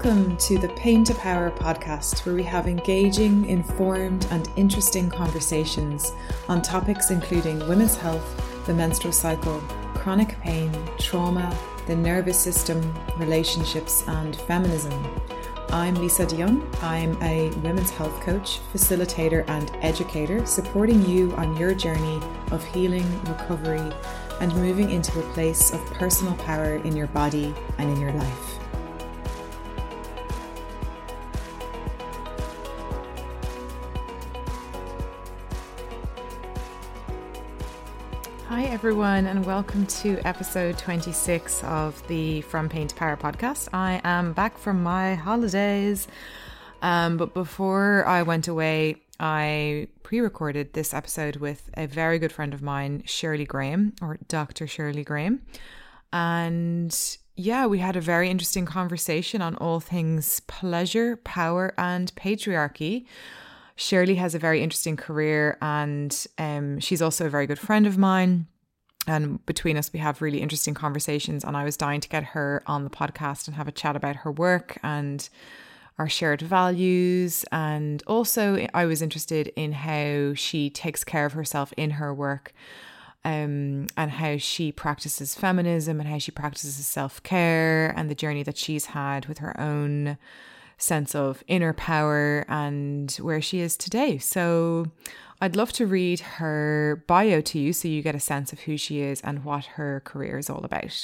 Welcome to the Pain to Power podcast, where we have engaging, informed, and interesting conversations on topics including women's health, the menstrual cycle, chronic pain, trauma, the nervous system, relationships, and feminism. I'm Lisa de Jong. I'm a women's health coach, facilitator, and educator, supporting you on your journey of healing, recovery, and moving into a place of personal power in your body and in your life. Hi everyone, and welcome to episode 26 of the From Pain to Power podcast. I am back from my holidays, but before I went away, I pre-recorded this episode with a very good friend of mine, Shirley Graham, or Dr. Shirley Graham. And yeah, we had a very interesting conversation on all things pleasure, power, and patriarchy. Shirley has a very interesting career, and she's also a very good friend of mine. And between us, we have really interesting conversations. And I was dying to get her on the podcast and have a chat about her work and our shared values. And also, I was interested in how she takes care of herself in her work, and how she practices feminism and how she practices self-care and the journey that she's had with her own sense of inner power and where she is today. So I'd love to read her bio to you so you get a sense of who she is and what her career is all about.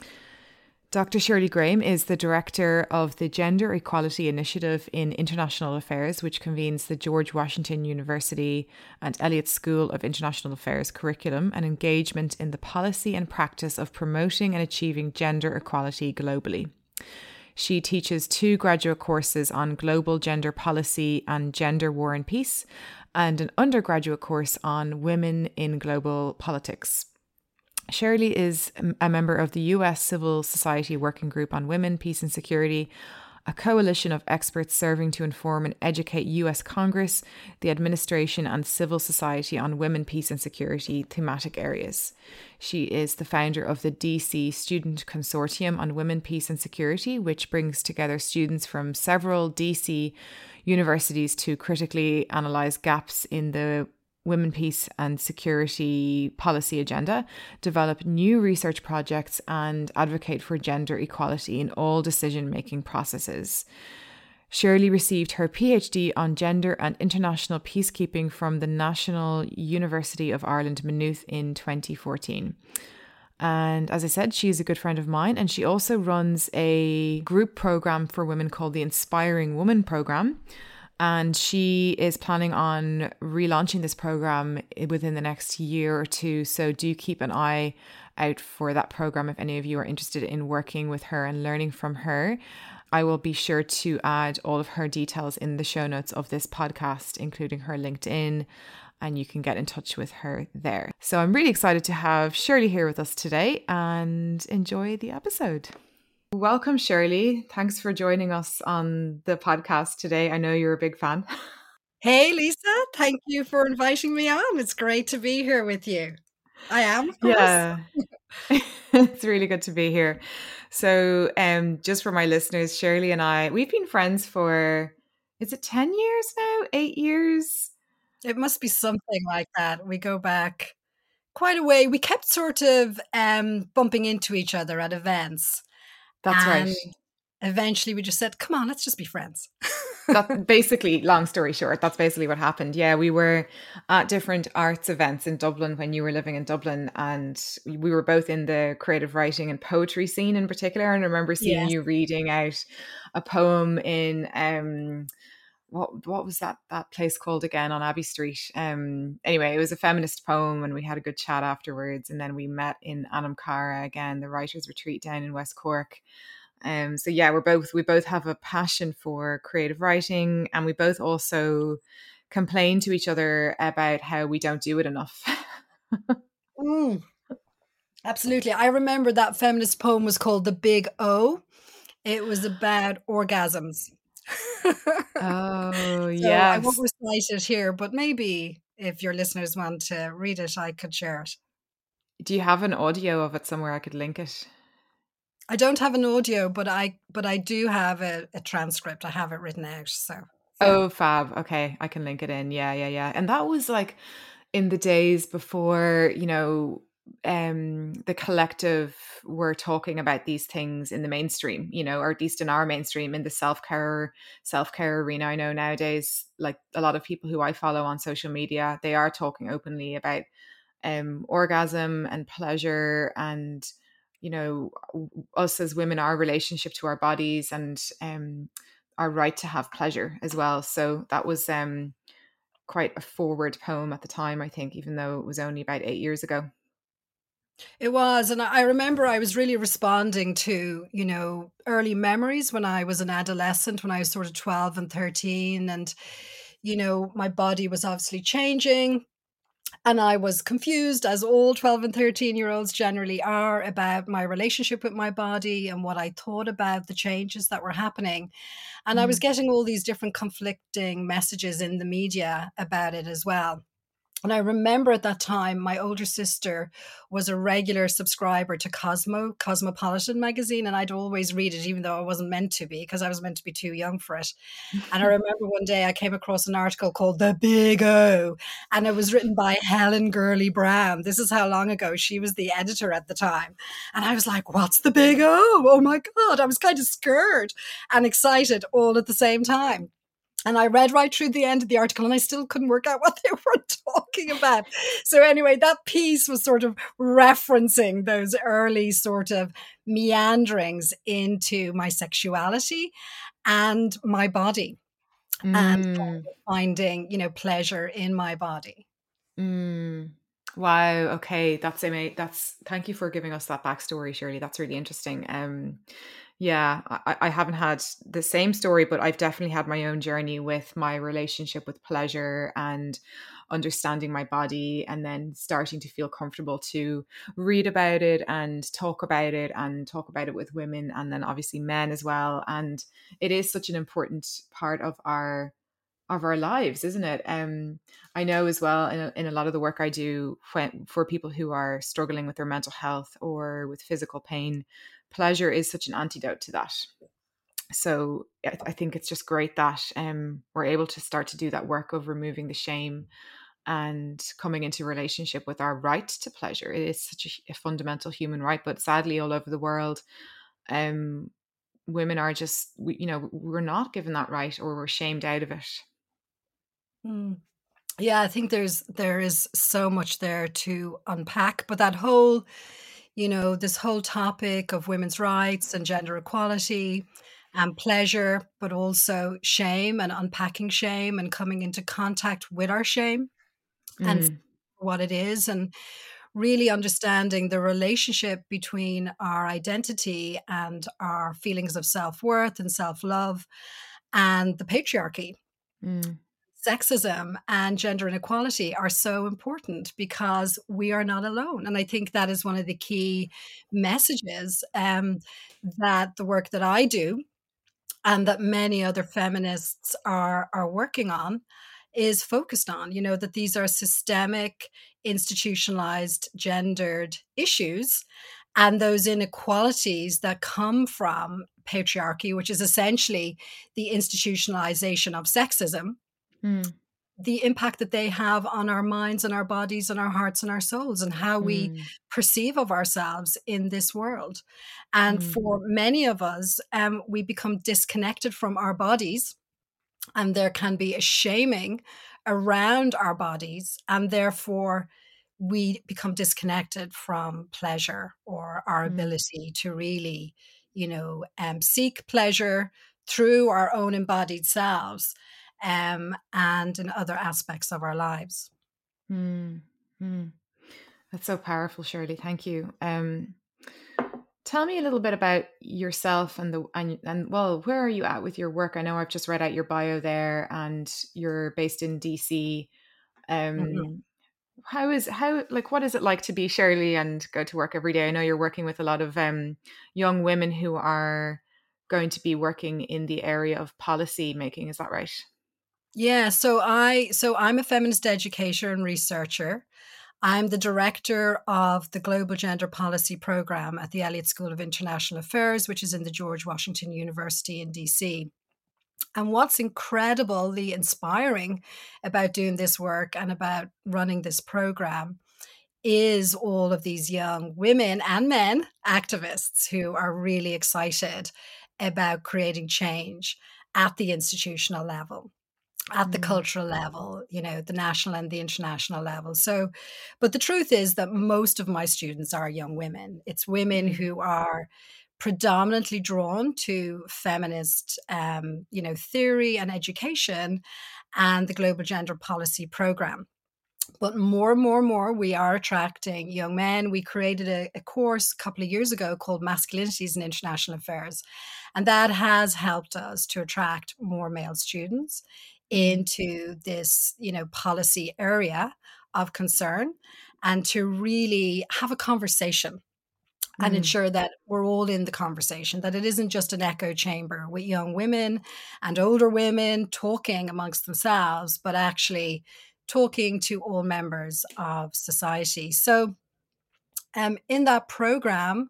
Dr. Shirley Graham is the director of the Gender Equality Initiative in International Affairs, which convenes the George Washington University and Elliott School of International Affairs curriculum and engagement in the policy and practice of promoting and achieving gender equality globally. She teaches 2 graduate courses on global gender policy and gender, war and peace, and an undergraduate course on women in global politics. Shirley is a member of the US Civil Society Working Group on Women, Peace and Security, a coalition of experts serving to inform and educate US Congress, the administration, and civil society on women, peace and security thematic areas. She is the founder of the DC Student Consortium on Women, Peace and Security, which brings together students from several DC universities to critically analyze gaps in the women, peace and security policy agenda, develop new research projects, and advocate for gender equality in all decision-making processes. Shirley received her PhD on gender and international peacekeeping from the National University of Ireland, Maynooth in 2014. And as I said, she is a good friend of mine, and she also runs a group program for women called the Inspiring Woman Program. And she is planning on relaunching this program within the next year or two. So do keep an eye out for that program if any of you are interested in working with her and learning from her. I will be sure to add all of her details in the show notes of this podcast, including her LinkedIn, and you can get in touch with her there. So I'm really excited to have Shirley here with us today, and enjoy the episode. Welcome, Shirley. Thanks for joining us on the podcast today. I know you're a big fan. Hey, Lisa. Thank you for inviting me on. It's great to be here with you. I am, of course. Yeah, it's really good to be here. So just for my listeners, Shirley and I, we've been friends for, is it 10 years now? 8 years? It must be something like that. We go back quite a way. We kept sort of bumping into each other at events. That's and right. Eventually we just said, come on, let's just be friends. That basically, long story short, that's basically what happened. Yeah, we were at different arts events in Dublin when you were living in Dublin, and we were both in the creative writing and poetry scene in particular. And I remember seeing you reading out a poem in what was that place called again on Abbey Street? Anyway, it was a feminist poem, and we had a good chat afterwards. And then we met in Anamcara again, the writers' retreat down in West Cork. So yeah, we both have a passion for creative writing, and we both also complain to each other about how we don't do it enough. Absolutely. I remember that feminist poem was called The Big O. It was about orgasms. Oh, So I won't yes. recite it here, but maybe if your listeners want to read it, I could share it. Do you have an audio of it somewhere I could link it? I don't have an audio, but I do have a transcript. I have it written out. So yeah. Oh, fab. Okay, I can link it in. Yeah, yeah, yeah. And that was like in the days before, the collective were talking about these things in the mainstream, or at least in our mainstream, in the self-care arena. I know nowadays, like a lot of people who I follow on social media, they are talking openly about orgasm and pleasure, and us as women, our relationship to our bodies, and our right to have pleasure as well. So that was quite a forward poem at the time, I think, even though it was only about 8 years ago. It was, and I remember I was really responding to, early memories when I was an adolescent, when I was sort of 12 and 13, and, my body was obviously changing. And I was confused, as all 12 and 13-year-olds generally are, about my relationship with my body and what I thought about the changes that were happening. And I was Mm. getting all these different conflicting messages in the media about it as well. And I remember at that time, my older sister was a regular subscriber to Cosmopolitan magazine, and I'd always read it, even though I wasn't meant to be, because I was meant to be too young for it. And I remember one day I came across an article called The Big O, and it was written by Helen Gurley Brown. This is how long ago. She was the editor at the time. And I was like, what's The Big O? Oh my God. I was kind of scared and excited all at the same time. And I read right through the end of the article and I still couldn't work out what they were talking about. So anyway, that piece was sort of referencing those early sort of meanderings into my sexuality and my body, and Mm. finding, pleasure in my body. Mm. Wow. Okay, that's amazing. That's Thank you for giving us that backstory, Shirley. That's really interesting. Yeah, I haven't had the same story, but I've definitely had my own journey with my relationship with pleasure and understanding my body, and then starting to feel comfortable to read about it and talk about it with women, and then obviously men as well. And it is such an important part of our lives, isn't it? I know as well in a lot of the work I do for people who are struggling with their mental health or with physical pain, pleasure is such an antidote to that. So I think it's just great that we're able to start to do that work of removing the shame and coming into relationship with our right to pleasure. It is such a fundamental human right, but sadly, all over the world, um, women are just, we're not given that right, or we're shamed out of it. Mm. Yeah, I think there is so much there to unpack, but that whole, this whole topic of women's rights and gender equality and pleasure, but also shame and unpacking shame and coming into contact with our shame and Mm, what it is, and really understanding the relationship between our identity and our feelings of self-worth and self-love and the patriarchy. mm, Sexism and gender inequality are so important because we are not alone. And I think that is one of the key messages, that the work that I do and that many other feminists are working on is focused on, that these are systemic, institutionalized, gendered issues, and those inequalities that come from patriarchy, which is essentially the institutionalization of sexism, mm, the impact that they have on our minds and our bodies and our hearts and our souls and how we mm, perceive of ourselves in this world. And mm, for many of us, we become disconnected from our bodies, and there can be a shaming around our bodies, and therefore we become disconnected from pleasure or our mm, ability to really, seek pleasure through our own embodied selves, and in other aspects of our lives. mm, mm. That's so powerful, Shirley. Thank you. Tell me a little bit about yourself and well, where are you at with your work? I know I've just read out your bio there, and you're based in DC. Mhm. Um, what is it like to be Shirley and go to work every day? I know you're working with a lot of young women who are going to be working in the area of policy making. Is that right? Yeah, so I'm a feminist educator and researcher. I'm the director of the Global Gender Policy Program at the Elliott School of International Affairs, which is in the George Washington University in DC. And what's incredibly inspiring about doing this work and about running this program is all of these young women and men activists who are really excited about creating change at the institutional level, at the Mm. cultural level, the national and the international level. So, but the truth is that most of my students are young women. It's women Mm. who are predominantly drawn to feminist, theory and education and the Global Gender Policy Program. But more and more and more, we are attracting young men. We created a course a couple of years ago called Masculinities in International Affairs. And that has helped us to attract more male students Mm. into this, policy area of concern and to really have a conversation and Mm. ensure that we're all in the conversation, that it isn't just an echo chamber with young women and older women talking amongst themselves, but actually talking to all members of society. So, in that program,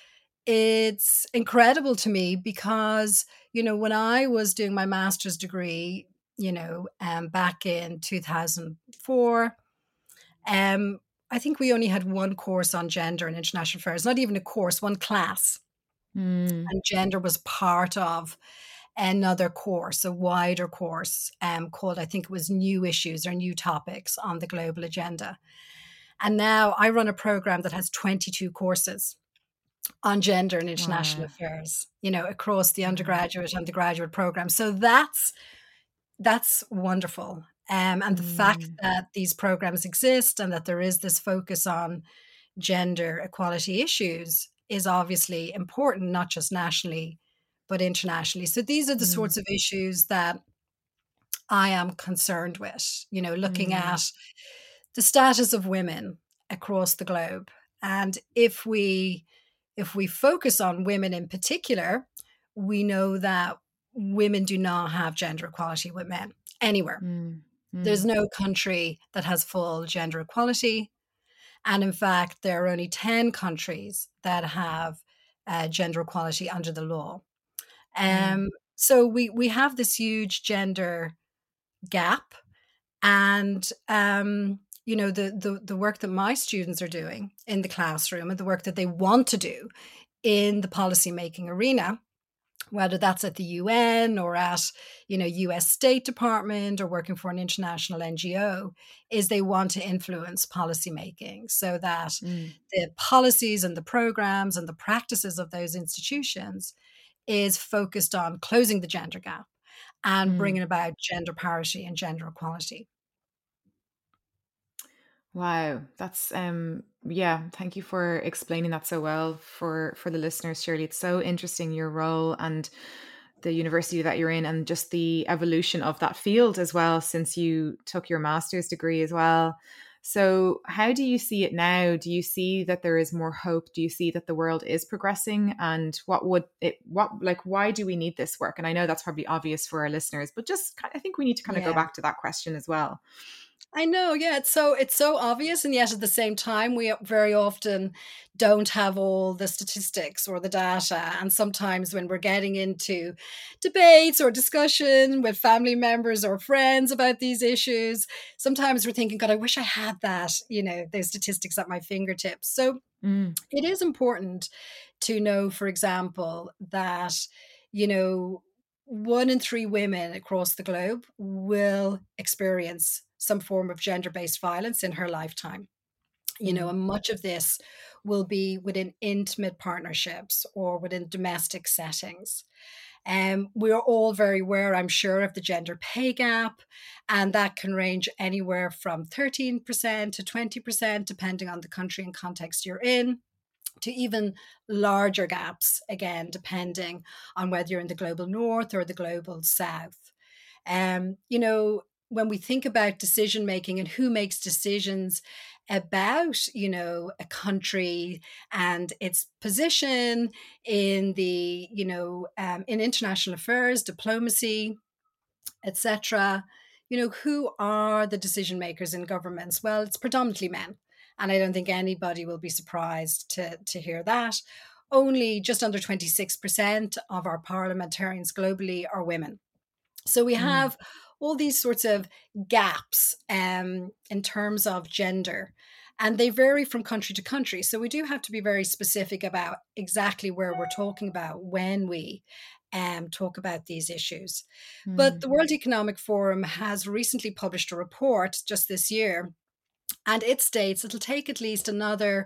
it's incredible to me because, when I was doing my master's degree, back in 2004, um, I think we only had one course on gender and international affairs, not even a course, one class. Mm. And gender was part of another course, a wider course called, I think it was New Issues or New Topics on the Global Agenda. And now I run a program that has 22 courses on gender and international Wow. affairs, across the Wow. undergraduate and the graduate program. So that's wonderful. And the fact Mm. that these programs exist and that there is this focus on gender equality issues is obviously important, not just nationally, but internationally. So these are the Mm. sorts of issues that I am concerned with, looking Mm. at the status of women across the globe. And if we focus on women in particular, we know that women do not have gender equality with men anywhere. Mm. There's Mm. no country that has full gender equality. And in fact, there are only 10 countries that have gender equality under the law. Mm. So we have this huge gender gap. And, the work that my students are doing in the classroom and the work that they want to do in the policymaking arena, whether that's at the UN or at, US State Department or working for an international NGO, is they want to influence policymaking so that Mm. the policies and the programs and the practices of those institutions is focused on closing the gender gap and Mm. bringing about gender parity and gender equality. Wow, that's yeah, thank you for explaining that so well for the listeners, Shirley. It's so interesting your role and the university that you're in and just the evolution of that field as well since you took your master's degree as well. So, how do you see it now? Do you see that there is more hope? Do you see that the world is progressing? And why do we need this work? And I know that's probably obvious for our listeners, but I think we need to kind of go Yeah. back to that question as well. I know, yeah, it's so obvious, and yet at the same time, we very often don't have all the statistics or the data. And sometimes when we're getting into debates or discussion with family members or friends about these issues, sometimes we're thinking, God, I wish I had that, those statistics at my fingertips. So Mm. it is important to know, for example, that, you know, 1 in 3 women across the globe will experience some form of gender based violence in her lifetime. Mm. And much of this will be within intimate partnerships or within domestic settings. We are all very aware, I'm sure, of the gender pay gap, and that can range anywhere from 13% to 20%, depending on the country and context you're in, to even larger gaps, again, depending on whether you're in the global north or the global south. When we think about decision making and who makes decisions about, a country and its position in the, in international affairs, diplomacy, etc., who are the decision makers in governments? Well, it's predominantly men. And I don't think anybody will be surprised to hear that. Only just under 26% of our parliamentarians globally are women. So we Mm. have all these sorts of gaps in terms of gender, and they vary from country to country. So we do have to be very specific about exactly where we're talking about when we talk about these issues. But Mm. the World Economic Forum has recently published a report just this year, and it states it'll take at least another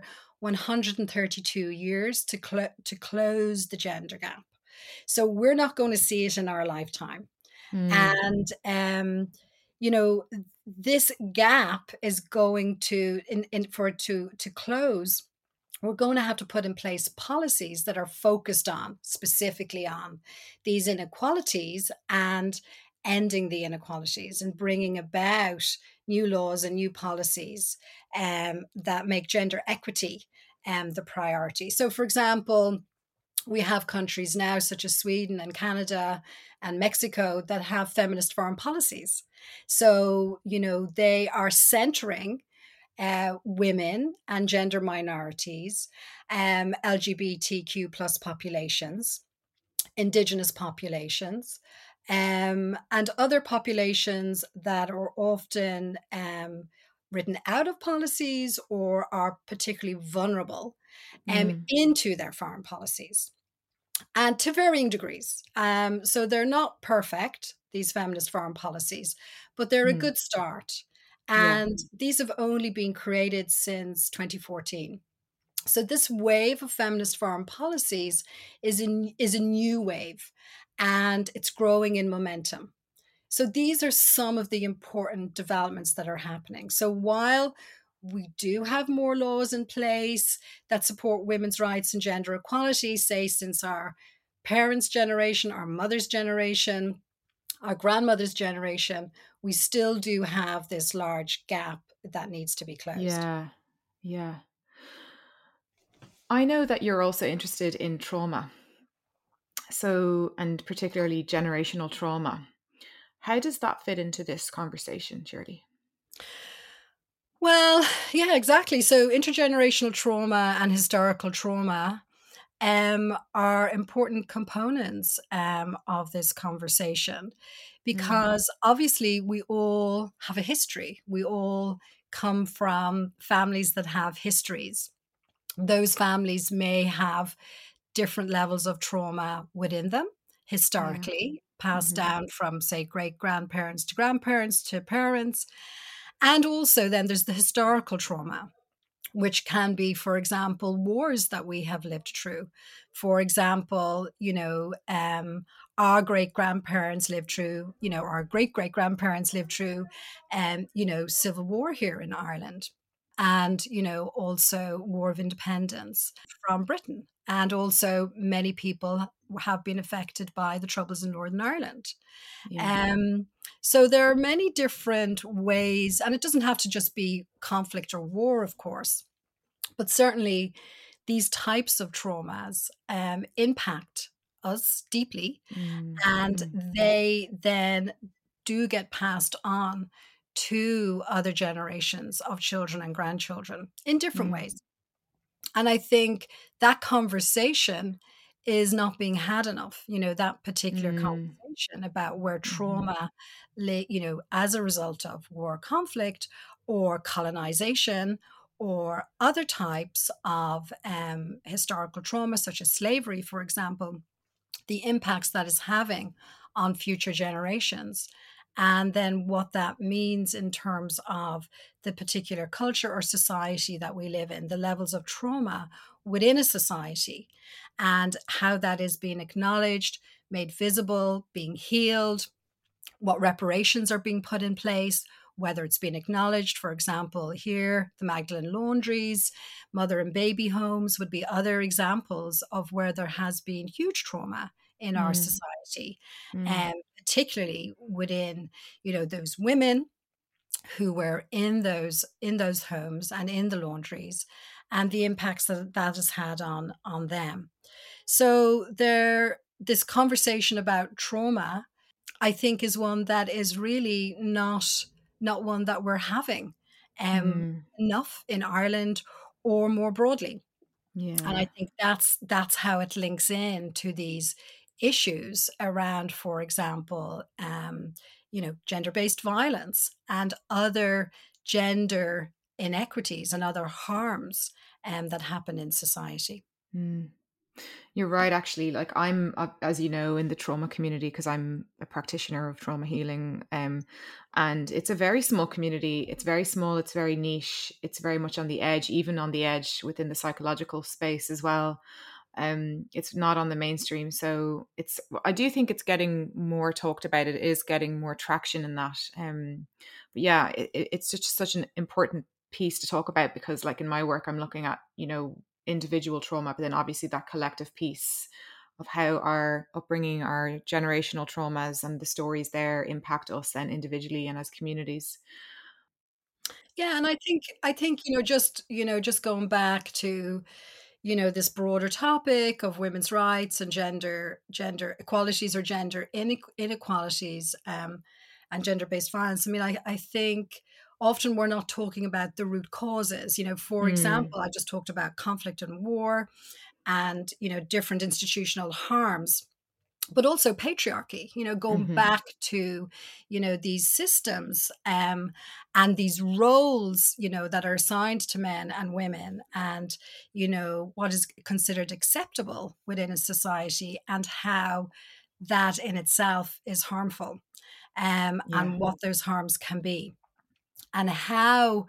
132 years to close the gender gap. So we're not going to see it in our lifetime. Mm. And, you know, this gap is going to, for it to close, we're going to have to put in place policies that are focused on specifically on these inequalities and ending the inequalities and bringing about new laws and new policies that make gender equity the priority. So, for example, we have countries now such as Sweden and Canada and Mexico that have feminist foreign policies. So, they are centering women and gender minorities, LGBTQ plus populations, indigenous populations, and other populations that are often written out of policies or are particularly vulnerable Mm. into their foreign policies, and to varying degrees. So they're not perfect, these feminist foreign policies, but they're a Mm. good start. Yeah. And these have only been created since 2014. So this wave of feminist foreign policies is a new wave, and it's growing in momentum. So these are some of the important developments that are happening. So while we do have more laws in place that support women's rights and gender equality, say since our parents' generation, our mother's generation, our grandmother's generation, we still do have this large gap that needs to be closed. Yeah. Yeah. I know that you're also interested in trauma. So, and particularly generational trauma. How does that fit into this conversation, Shirley? Well, yeah, exactly. So intergenerational trauma and historical trauma are important components of this conversation, Mm. because obviously we all have a history. We all come from families that have histories. Those families may have different levels of trauma within them Yeah. historically, passed Hmm. down from, say, great grandparents to parents. And also, then there's the historical trauma, which can be, for example, wars that we have lived through. For example, our great grandparents lived through, our great great grandparents lived through, civil war here in Ireland. And, also War of Independence from Britain. And also, many people have been affected by the Troubles in Northern Ireland. Yeah. Um, so there are many different ways, and it doesn't have to just be conflict or war, of course, but certainly these types of traumas impact us deeply, Mm. and Mm. they then do get passed on to other generations of children and grandchildren in different Mm. ways. And I think that conversation is not being had enough, that particular Mm. conversation about where Hmm. trauma, as a result of war conflict or colonization or other types of historical trauma, such as slavery, for example, the impacts that is having on future generations. And then what that means in terms of the particular culture or society that we live in, the levels of trauma within a society, and how that is being acknowledged, made visible, being healed, what reparations are being put in place, whether it's been acknowledged. For example, here, the Magdalene Laundries, mother and baby homes would be other examples of where there has been huge trauma in our Mm. society, Mm. particularly within, those women who were in those homes and in the laundries, and the impacts that that has had on them. So this conversation about trauma, I think, is one that is really not one that we're having Mm. enough in Ireland or more broadly. And I Yeah. think that's how it links in to these issues around, for example, gender-based violence and other gender inequities and other harms that happen in society. Mm. You're right, actually. Like I'm, as you know, in the trauma community because I'm a practitioner of trauma healing, and it's a very small community. It's very small. It's very niche. It's very much on the edge, even on the edge within the psychological space as well. It's not on the mainstream, so it's. I do think it's getting more talked about. It is getting more traction in that. But yeah, it's just such an important piece to talk about because, like in my work, I'm looking at individual trauma, but then obviously that collective piece of how our upbringing, our generational traumas, and the stories there impact us then individually and as communities. Yeah, and I think just going back to this broader topic of women's rights and gender equalities or gender inequalities, and gender-based violence. I mean, I think often we're not talking about the root causes. For Mm, example, I just talked about conflict and war and different institutional harms, but also patriarchy, going hmm. back to these systems, and these roles that are assigned to men and women, and what is considered acceptable within a society, and how that in itself is harmful, Yeah. and what those harms can be, and how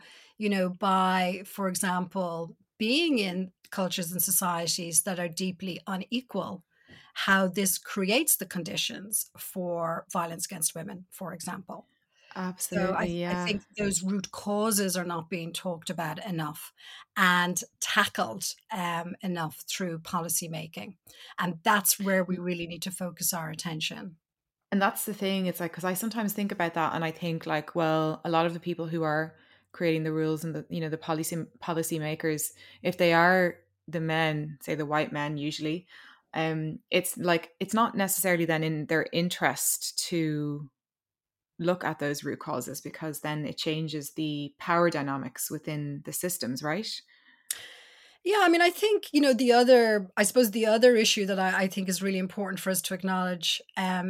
by, for example, being in cultures and societies that are deeply unequal, how this creates the conditions for violence against women, for example. So Absolutely. I Yeah. think those root causes are not being talked about enough and tackled enough through policy making. And that's where we really need to focus our attention. And that's the thing. It's like, because I sometimes think about that and I think like, well, a lot of the people who are creating the rules and the policy makers, if they are the men, say the white men usually, it's like, it's not necessarily then in their interest to look at those root causes because then it changes the power dynamics within the systems, right? Yeah, I mean, I think, I suppose the other issue that I think is really important for us to acknowledge,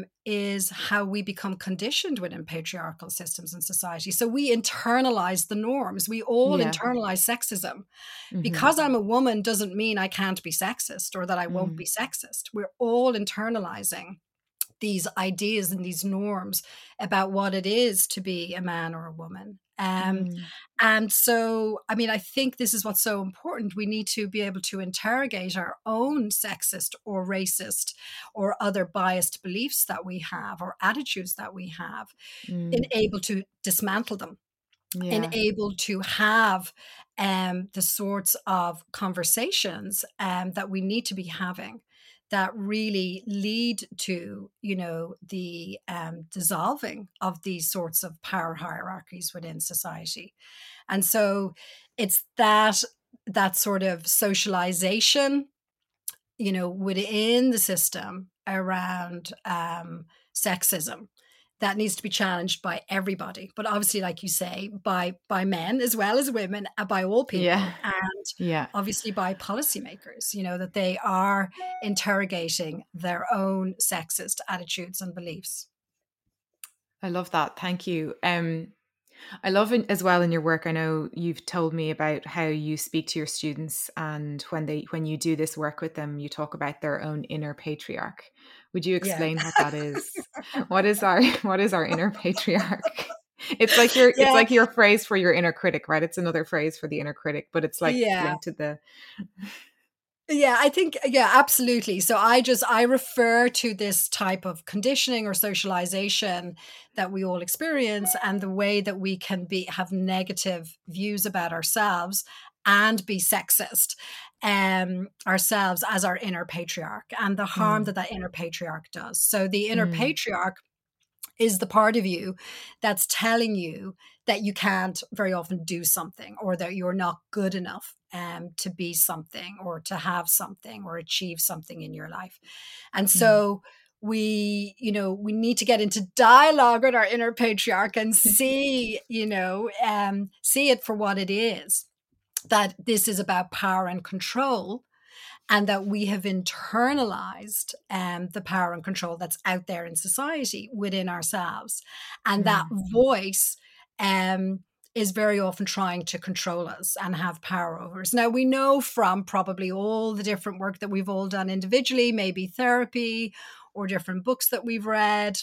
is how we become conditioned within patriarchal systems and society. So we internalize the norms. We all Yeah. internalize sexism. Mm-hmm. Because I'm a woman doesn't mean I can't be sexist or that I won't be Mm, sexist. We're all internalizing these ideas and these norms about what it is to be a man or a woman. mm, And so, I mean, I think this is what's so important. We need to be able to interrogate our own sexist or racist or other biased beliefs that we have or attitudes that we have, and mm. able to dismantle them, and Yeah. able to have the sorts of conversations that we need to be having, that really lead to the dissolving of these sorts of power hierarchies within society. And so it's that sort of socialization within the system around sexism that needs to be challenged by everybody, but obviously, like you say, by men as well as women, by all Yeah. people, and Yeah. obviously by policymakers, that they are interrogating their own sexist attitudes and beliefs. I love that. Thank you. I love it as well in your work. I know you've told me about how you speak to your students and when you do this work with them, you talk about their own inner patriarch. Would you Yeah. explain what that is? What is our what is our inner patriarch? It's Yeah. like your phrase for your inner critic, right? It's another phrase for the inner critic, but it's like Yeah. linked to the Yeah, I think, yeah, absolutely. So I refer to this type of conditioning or socialization that we all experience, and the way that we can have negative views about ourselves and be sexist ourselves as our inner patriarch, and the harm mm, that inner patriarch does. So the inner mm, patriarch is the part of you that's telling you that you can't very often do something, or that you're not good enough to be something or to have something or achieve something in your life. And mm, so we need to get into dialogue with our inner patriarch and see, see it for what it is, that this is about power and control, and that we have internalized the power and control that's out there in society within ourselves. And that voice is very often trying to control us and have power over us. Now, we know from probably all the different work that we've all done individually, maybe therapy or different books that we've read,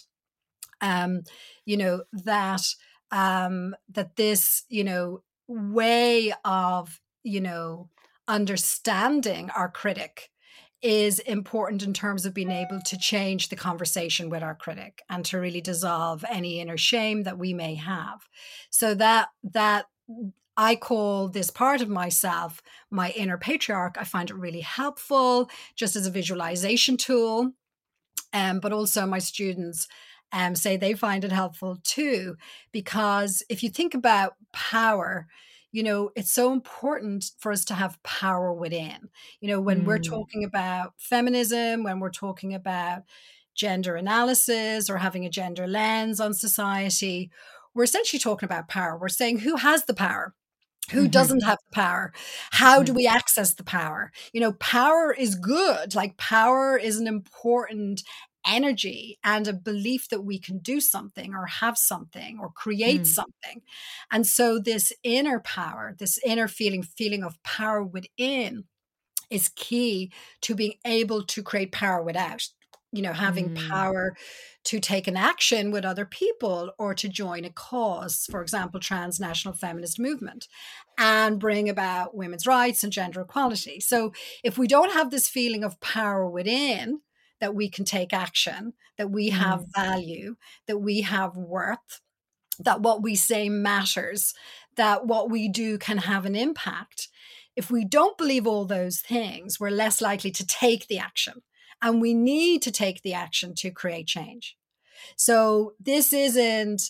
that this, way of, understanding our critic is important in terms of being able to change the conversation with our critic and to really dissolve any inner shame that we may have. So that I call this part of myself my inner patriarch. I find it really helpful just as a visualization tool. But also my students say they find it helpful too, because if you think about power, it's so important for us to have power within. When we're talking about feminism, when we're talking about gender analysis or having a gender lens on society, we're essentially talking about power. We're saying who has the power? Who doesn't have the power? How do we access the power? Power is good. Like, power is an important energy and a belief that we can do something or have something or create something. And so this inner power, this inner feeling of power within, is key to being able to create power without. Having power to take an action with other people or to join a cause, for example, transnational feminist movement, and bring about women's rights and gender equality. So if we don't have this feeling of power within, that we can take action, that we have value, that we have worth, that what we say matters, that what we do can have an impact. If we don't believe all those things, we're less likely to take the action. And we need to take the action to create change. So this isn't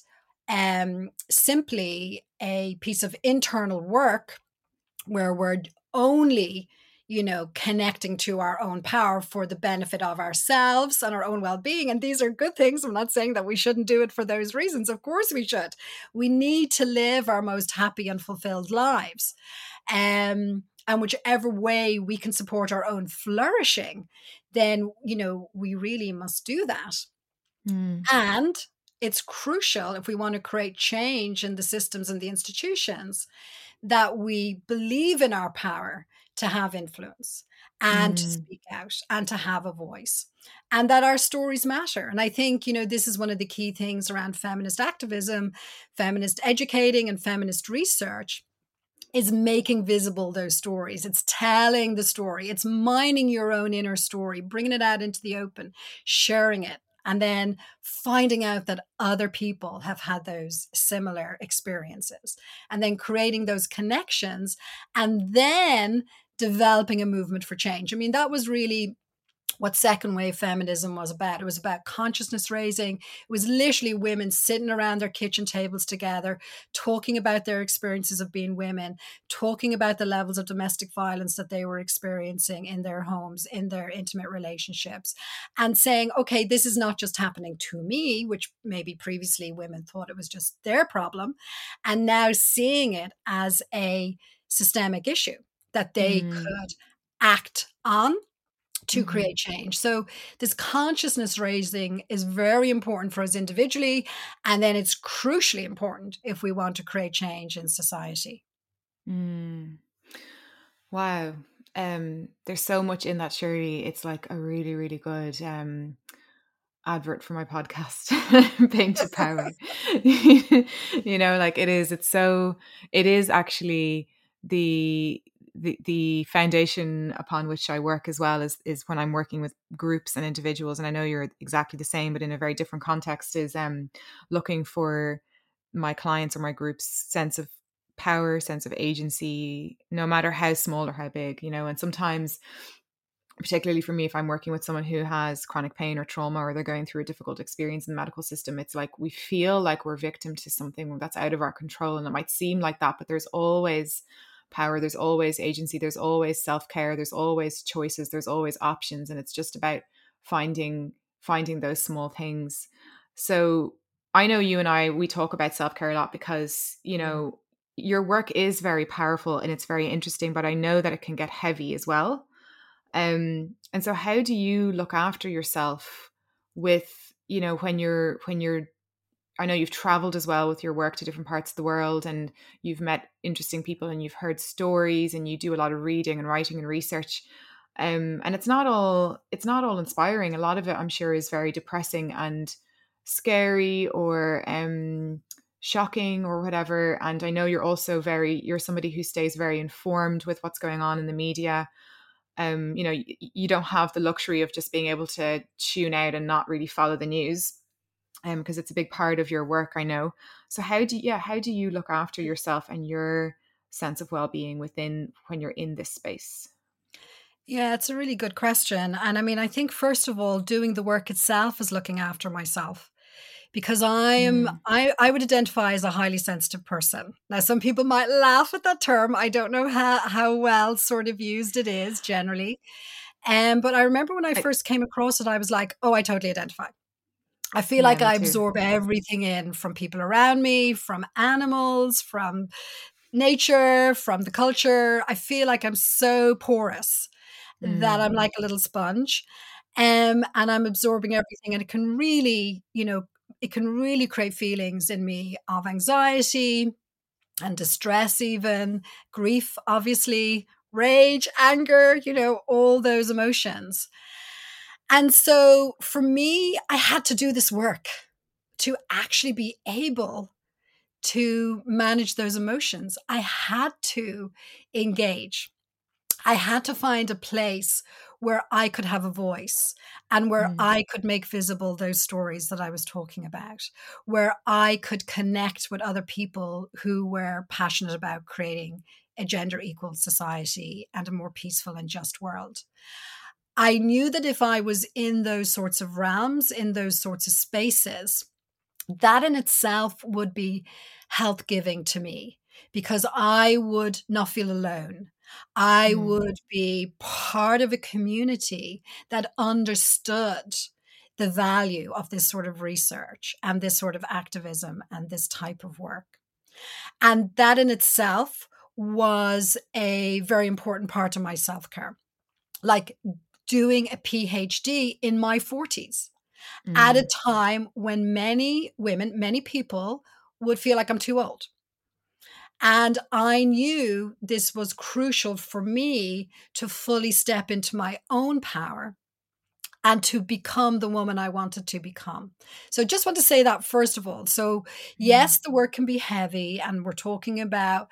simply a piece of internal work where we're only, connecting to our own power for the benefit of ourselves and our own well-being. And these are good things. I'm not saying that we shouldn't do it for those reasons. Of course we should. We need to live our most happy and fulfilled lives. And whichever way we can support our own flourishing, then, we really must do that. And it's crucial, if we want to create change in the systems and the institutions, that we believe in our power to have influence and to speak out and to have a voice, and that our stories matter. And I think, this is one of the key things around feminist activism, feminist educating, and feminist research, is making visible those stories. It's telling the story. It's mining your own inner story, bringing it out into the open, sharing it, and then finding out that other people have had those similar experiences, and then creating those connections, and then developing a movement for change. I mean, that was really what second wave feminism was about. It was about consciousness raising. It was literally women sitting around their kitchen tables together, talking about their experiences of being women, talking about the levels of domestic violence that they were experiencing in their homes, in their intimate relationships, and saying, okay, this is not just happening to me, which maybe previously women thought it was just their problem, and now seeing it as a systemic issue that they could act on to create change. So this consciousness raising is very important for us individually, and then it's crucially important if we want to create change in society. Wow. There's so much in that, Shirley. It's like a really, really good advert for my podcast, Pain to Power. Like it is actually the foundation upon which I work as well, is when I'm working with groups and individuals. And I know you're exactly the same, but in a very different context, is looking for my clients or my group's sense of power, sense of agency, no matter how small or how big, and sometimes, particularly for me, if I'm working with someone who has chronic pain or trauma, or they're going through a difficult experience in the medical system, it's like we feel like we're victim to something that's out of our control. And it might seem like that, but there's always power, there's always agency, there's always self-care, there's always choices, there's always options. And it's just about finding finding those small things. So I know you and we talk about self-care a lot because, your work is very powerful and it's very interesting, but I know that it can get heavy as well. And so how do you look after yourself with, when you're I know you've traveled as well with your work to different parts of the world, and you've met interesting people and you've heard stories, and you do a lot of reading and writing and research. And it's not all inspiring. A lot of it, I'm sure, is very depressing and scary, or shocking, or whatever. And I know you're somebody who stays very informed with what's going on in the media. You don't have the luxury of just being able to tune out and not really follow the news, because it's a big part of your work, I know. So how do you look after yourself and your sense of well-being when you're in this space? Yeah, it's a really good question. And I mean, I think first of all, doing the work itself is looking after myself because Mm, I would identify as a highly sensitive person. Now, some people might laugh at that term. I don't know how well sort of used it is generally. But I remember when I I, first came across it, I was like, oh, I totally identify. I feel yeah, like me I too. absorb everything in from people around me, from animals, from nature, from the culture. I feel like I'm so porous that Mm, I'm like a little sponge. And I'm absorbing everything. And it can really create feelings in me of anxiety and distress, even grief, obviously, rage, anger, all those emotions. And so for me, I had to do this work to actually be able to manage those emotions. I had to engage. I had to find a place where I could have a voice and where mm, I could make visible those stories that I was talking about, where I could connect with other people who were passionate about creating a gender equal society and a more peaceful and just world. I knew that if I was in those sorts of realms, in those sorts of spaces, that in itself would be health giving to me because I would not feel alone. I mm, would be part of a community that understood the value of this sort of research and this sort of activism and this type of work. And that in itself was a very important part of my self care. Like doing a PhD in my 40s at a mm, time when many women, many people would feel like I'm too old. And I knew this was crucial for me to fully step into my own power and to become the woman I wanted to become. So just want to say that first of all. So mm, yes, the work can be heavy and we're talking about,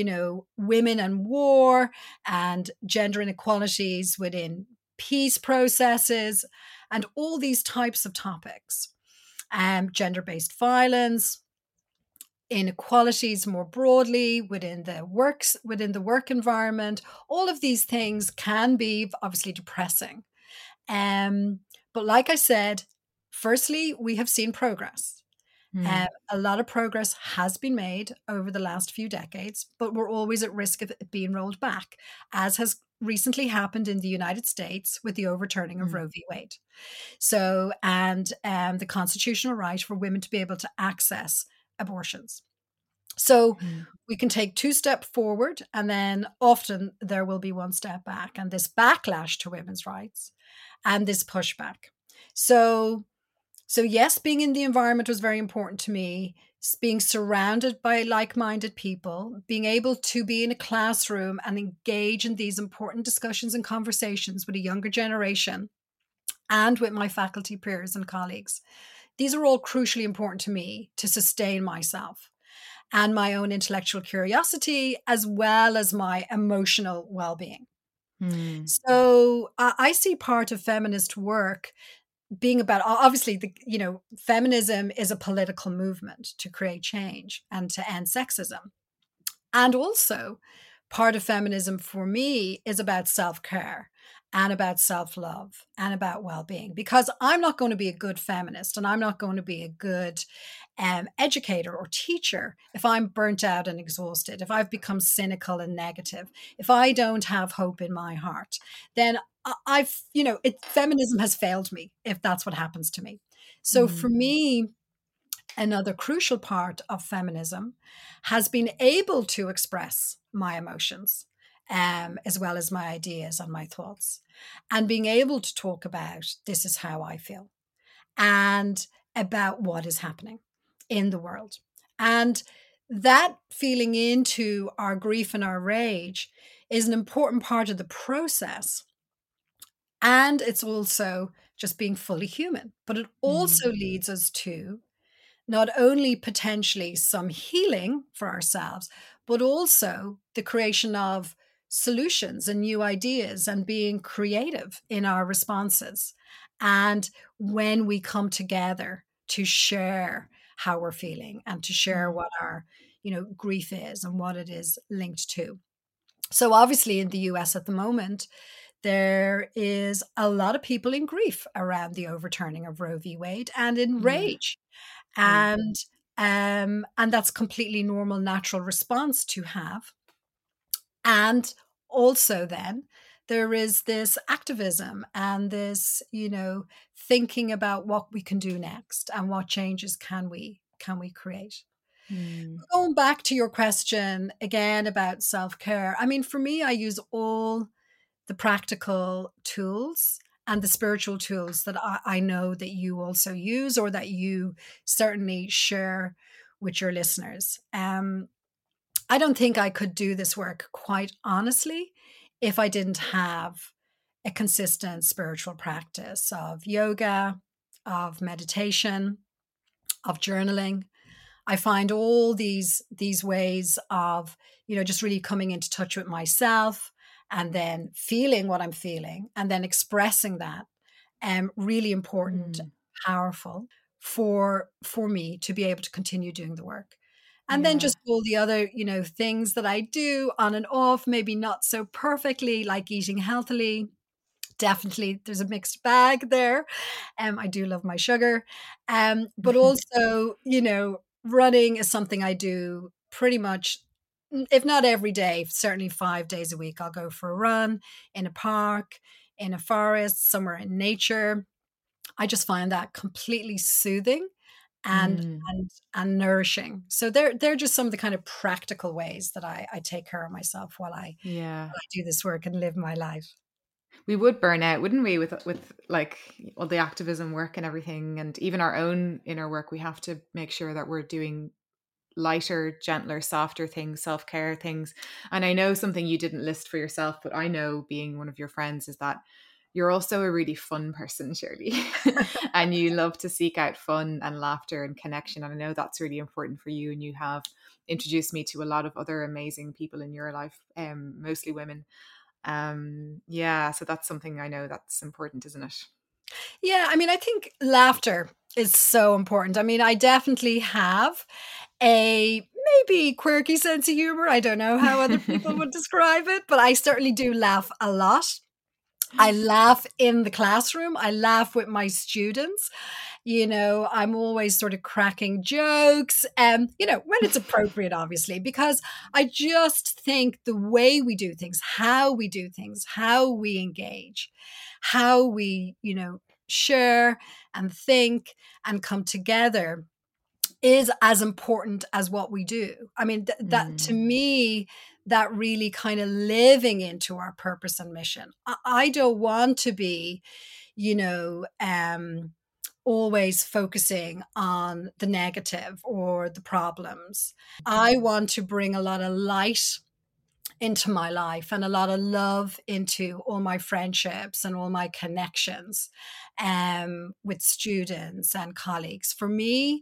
women and war and gender inequalities within peace processes and all these types of topics. Gender-based violence, inequalities more broadly within the work environment, all of these things can be obviously depressing. um, but like I said, firstly, we have seen progress. mm, A lot of progress has been made over the last few decades, but we're always at risk of it being rolled back, as has recently happened in the United States with the overturning of mm, Roe v. Wade. So, and the constitutional right for women to be able to access abortions. So mm, we can take two steps forward, and then often there will be one step back, and this backlash to women's rights and this pushback. So, so yes, being in the environment was very important to me. Being surrounded by like-minded people, being able to be in a classroom and engage in these important discussions and conversations with a younger generation and with my faculty peers and colleagues. These are all crucially important to me to sustain myself and my own intellectual curiosity, as well as my emotional well being. mm, So I see part of feminist work being about obviously feminism is a political movement to create change and to end sexism. And also part of feminism for me is about self-care and about self-love and about well-being, because I'm not going to be a good feminist and I'm not going to be a good educator or teacher if I'm burnt out and exhausted, if I've become cynical and negative, if I don't have hope in my heart, then I've, feminism has failed me if that's what happens to me. So for Mm. me, another crucial part of feminism has been able to express my emotions, as well as my ideas and my thoughts, and being able to talk about this is how I feel and about what is happening in the world. And that feeling into our grief and our rage is an important part of the process. And it's also just being fully human. But it also Mm. leads us to not only potentially some healing for ourselves, but also the creation of solutions and new ideas and being creative in our responses. And when we come together to share how we're feeling and to share Mm. what our, grief is and what it is linked to. So obviously in the US at the moment, there is a lot of people in grief around the overturning of Roe v. Wade and in Yeah. rage, Yeah. and that's completely normal, natural response to have. And also then there is this activism and this, thinking about what we can do next and what changes can we create. Mm. Going back to your question again about self-care, I mean, for me, I use all the practical tools and the spiritual tools that I know that you also use or that you certainly share with your listeners. I don't think I could do this work, quite honestly, if I didn't have a consistent spiritual practice of yoga, of meditation, of journaling. I find all these ways of, just really coming into touch with myself and then feeling what I'm feeling and then expressing that, really important, Mm. powerful for me to be able to continue doing the work. And then Yeah. just all the other, things that I do on and off, maybe not so perfectly, like eating healthily. Definitely, there's a mixed bag there. I do love my sugar. But also, running is something I do pretty much, if not every day, certainly 5 days a week. I'll go for a run in a park, in a forest, somewhere in nature. I just find that completely soothing and Mm. and nourishing. So they're just some of the kind of practical ways that I take care of myself Yeah. while I do this work and live my life. We would burn out, wouldn't we, with like all the activism work and everything, and even our own inner work. We have to make sure that we're doing lighter, gentler, softer things, self-care things. And I know something you didn't list for yourself, but I know, being one of your friends, is that you're also a really fun person, Shirley. And you love to seek out fun and laughter and connection. And I know that's really important for you. And you have introduced me to a lot of other amazing people in your life, mostly women. Yeah, so that's something I know that's important, isn't it? Yeah, I mean, I think laughter is so important. I mean, I definitely have a maybe quirky sense of humor. I don't know how other people would describe it, but I certainly do laugh a lot. I laugh in the classroom. I laugh with my students. I'm always sort of cracking jokes, when it's appropriate, obviously, because I just think the way we do things, how we do things, how we engage, how we, share and think and come together is as important as what we do. I mean, that to Mm. me, that really kind of living into our purpose and mission. I don't want to be, you know, um, always focusing on the negative or the problems. I want to bring a lot of light into my life and a lot of love into all my friendships and all my connections, with students and colleagues. For me,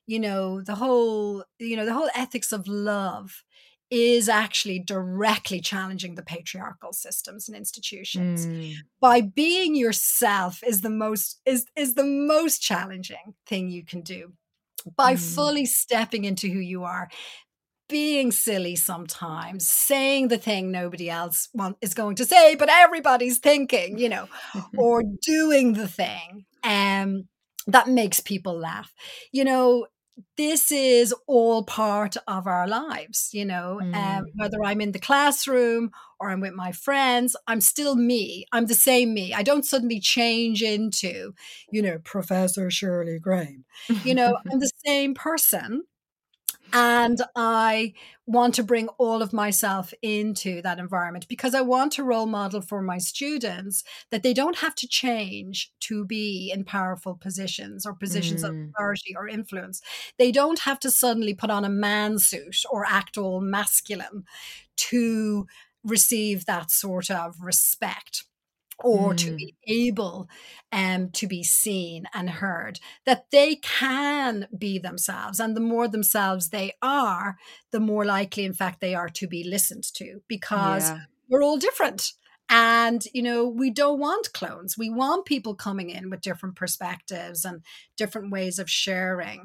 the whole ethics of love is actually directly challenging the patriarchal systems and institutions. Mm. By being yourself is the most challenging thing you can do. By Mm. fully stepping into who you are, being silly sometimes, saying the thing nobody else is going to say, but everybody's thinking, or doing the thing that makes people laugh. You know, this is all part of our lives, Mm, whether I'm in the classroom or I'm with my friends, I'm still me. I'm the same me. I don't suddenly change into, Professor Shirley Graham. I'm the same person, and I want to bring all of myself into that environment because I want to role model for my students that they don't have to change to be in powerful positions or positions of mm, authority or influence. They don't have to suddenly put on a man suit or act all masculine to receive that sort of respect, or to mm. be able to be seen and heard, that they can be themselves. And the more themselves they are, the more likely, in fact, they are to be listened to, because Yeah. we're all different. And, we don't want clones. We want people coming in with different perspectives and different ways of sharing,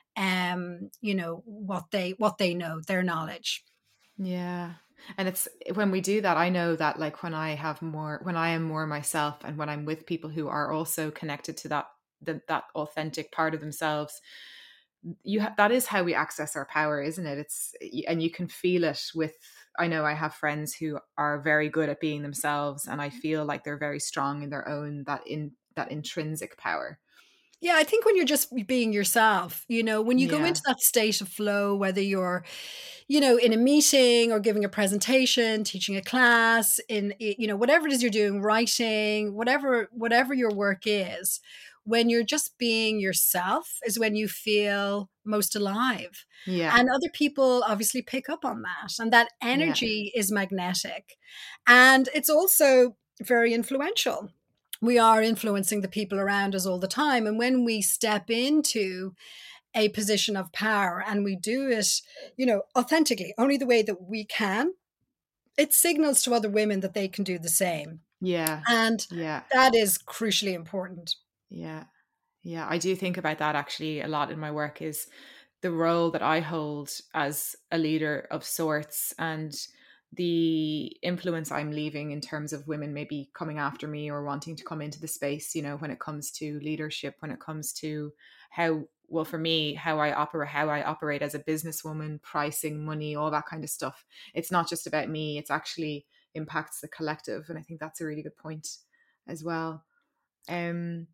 what they know, their knowledge. Yeah. And it's when we do that, I know that like when I am more myself and when I'm with people who are also connected to that authentic part of themselves, that is how we access our power, isn't it? And you can feel it with, I know I have friends who are very good at being themselves and I feel like they're very strong in their own, that intrinsic power. Yeah, I think when you're just being yourself, when you go Yeah. into that state of flow, whether you're, in a meeting or giving a presentation, teaching a class, whatever it is you're doing, writing, whatever your work is, when you're just being yourself is when you feel most alive. Yeah. And other people obviously pick up on that. And that Yeah. energy is magnetic. And it's also very influential. We are influencing the people around us all the time. And when we step into a position of power and we do it, authentically, only the way that we can, it signals to other women that they can do the same. Yeah. And Yeah. that is crucially important. Yeah. Yeah, I do think about that actually a lot in my work, is the role that I hold as a leader of sorts and the influence I'm leaving in terms of women maybe coming after me or wanting to come into the space, when it comes to leadership, when it comes to well, for me, how I operate as a businesswoman, pricing, money, all that kind of stuff. It's not just about me, it's actually impacts the collective. And I think that's a really good point as well. Um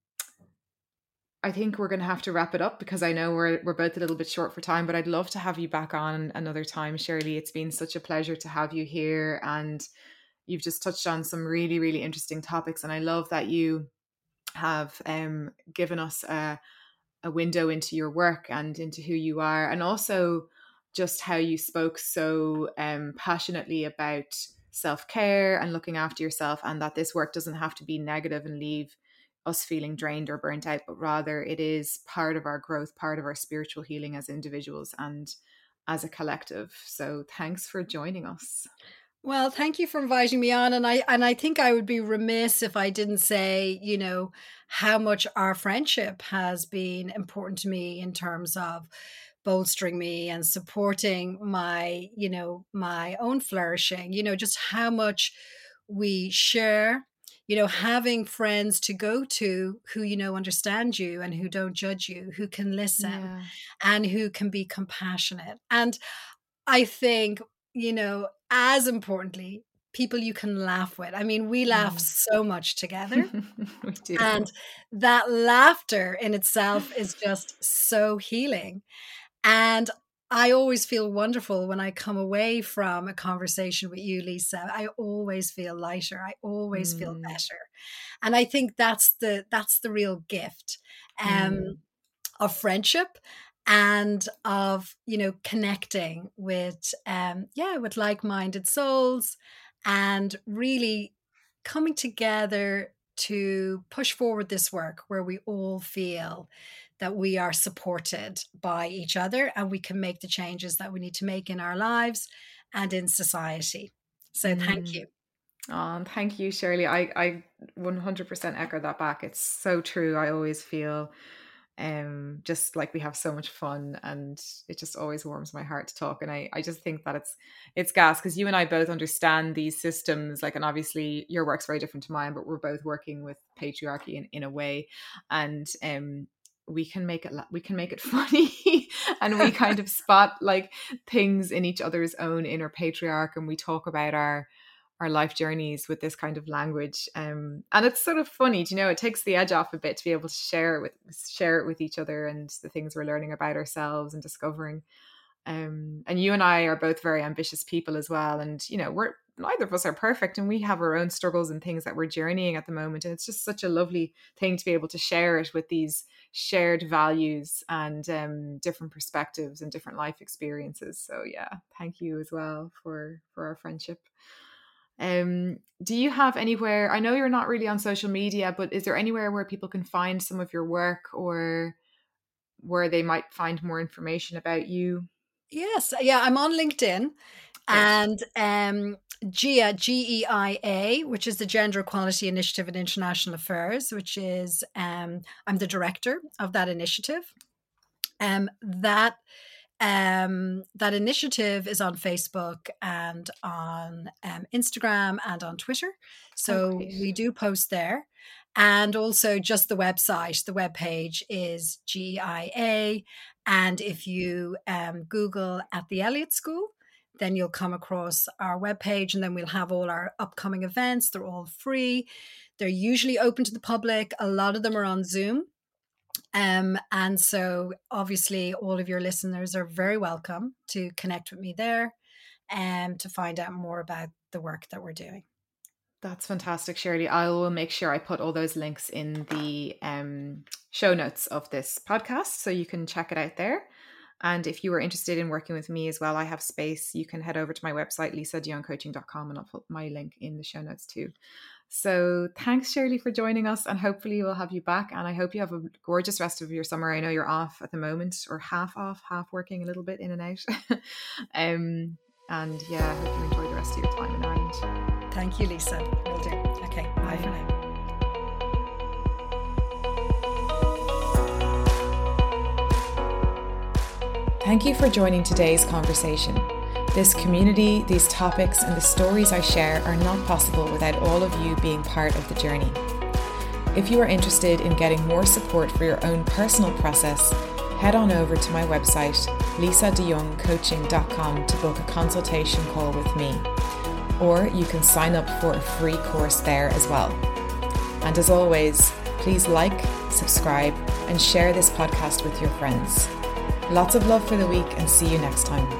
I think we're going to have to wrap it up because I know we're both a little bit short for time, but I'd love to have you back on another time, Shirley. It's been such a pleasure to have you here, and you've just touched on some really, really interesting topics. And I love that you have given us a window into your work and into who you are, and also just how you spoke so passionately about self care and looking after yourself, and that this work doesn't have to be negative and leave us feeling drained or burnt out, but rather it is part of our growth, part of our spiritual healing as individuals and as a collective. So thanks for joining us. Well, thank you for inviting me on, and I think I would be remiss if I didn't say, how much our friendship has been important to me in terms of bolstering me and supporting my own flourishing, just how much we share, having friends to go to who, understand you and who don't judge you, who can listen Yeah. and who can be compassionate. And I think, as importantly, people you can laugh with. I mean, we laugh Mm. so much together, We do. and that laughter in itself is just so healing. And I always feel wonderful when I come away from a conversation with you, Lisa. I always feel lighter. I always feel Mm. better. And I think that's the real gift. Um, Mm. of friendship and of connecting with with like-minded souls, and really coming together to push forward this work where we all feel that we are supported by each other and we can make the changes that we need to make in our lives and in society. So thank Mm. you. Oh, thank you, Shirley. I 100% echo that back. It's so true. I always feel Just like we have so much fun, and it just always warms my heart to talk. And I just think that it's gas, because you and I both understand these systems, like, and obviously your work's very different to mine, but we're both working with patriarchy in a way, and we can make it funny and we kind of spot like things in each other's own inner patriarch, and we talk about our life journeys with this kind of language, and it's sort of funny, you know, it takes the edge off a bit to be able to share it with each other, and the things we're learning about ourselves and discovering. And you and I are both very ambitious people as well, and you know, neither of us are perfect, and we have our own struggles and things that we're journeying at the moment, and it's just such a lovely thing to be able to share it with these shared values and different perspectives and different life experiences. So yeah, thank you as well for our friendship. Do you have anywhere, I know you're not really on social media, but is there anywhere where people can find some of your work, or where they might find more information about you? Yes, yeah, I'm on LinkedIn, and GEIA, GEIA, which is the Gender Equality Initiative in International Affairs, which is I'm the director of that initiative. That initiative is on Facebook and on Instagram and on Twitter. So we do post there. And also just the website. The webpage is GEIA. And if you Google at the Elliott School, then you'll come across our webpage, and then we'll have all our upcoming events. They're all free. They're usually open to the public. A lot of them are on Zoom. And so obviously all of your listeners are very welcome to connect with me there and to find out more about the work that we're doing. That's fantastic, Shirley. I will make sure I put all those links in the show notes of this podcast, so you can check it out there. And if you are interested in working with me as well, I have space. You can head over to my website, lisadeyoungcoaching.com, and I'll put my link in the show notes too. So thanks, Shirley, for joining us, and hopefully we'll have you back. And I hope you have a gorgeous rest of your summer. I know you're off at the moment, or half off, half working a little bit in and out. And yeah, I hope you enjoy the rest of your time in Ireland. Thank you, Lisa. Will do. Okay, bye for now. Thank you for joining today's conversation. This community, these topics, and the stories I share are not possible without all of you being part of the journey. If you are interested in getting more support for your own personal process, head on over to my website, lisadeyoungcoaching.com, to book a consultation call with me. Or you can sign up for a free course there as well. And as always, please like, subscribe, and share this podcast with your friends. Lots of love for the week, and see you next time.